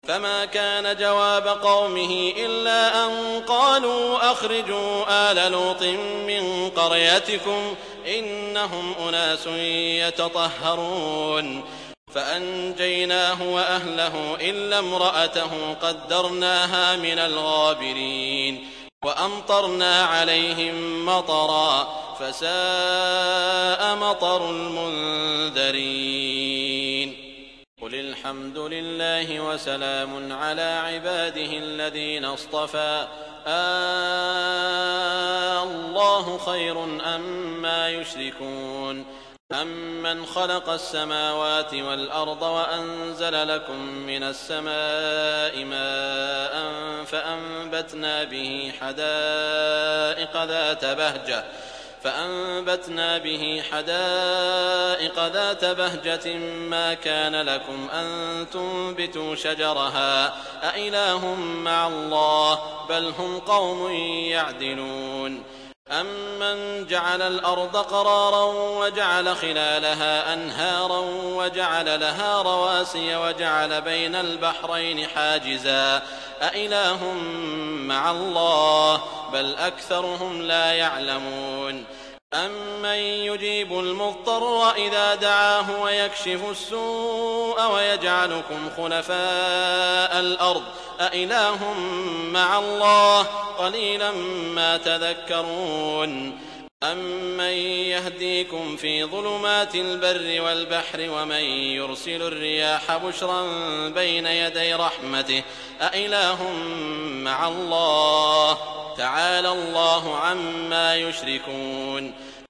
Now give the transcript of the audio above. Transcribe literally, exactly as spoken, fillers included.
فما كان جواب قومه إلا أن قالوا أخرجوا آل لوط من قريتكم إنهم أناس يتطهرون فأنجيناه وأهله إلا امرأته قدرناها من الغابرين وأمطرنا عليهم مطرا فساء مطر المنذرين قل الحمد لله وسلام على عباده الذين اصطفى الله خير أما يشركون أمن خلق السماوات والأرض وأنزل لكم من السماء ماء فأنبتنا به حدائق ذات بهجة فأنبتنا به حدائق ذات بهجة ما كان لكم أن تنبتوا شجرها أإله مع الله بل هم قوم يعدلون أمن جعل الأرض قرارا وجعل خلالها أنهارا وجعل لها رواسي وجعل بين البحرين حاجزا أإله مع الله بل أكثرهم لا يعلمون أمن يجيب المضطر إذا دعاه ويكشف السوء ويجعلكم خلفاء الأرض أإله مع الله قليلا ما تذكرون أمن يهديكم في ظلمات البر والبحر ومن يرسل الرياح بشرا بين يدي رحمته أإله مع الله تعالى الله عما يشركون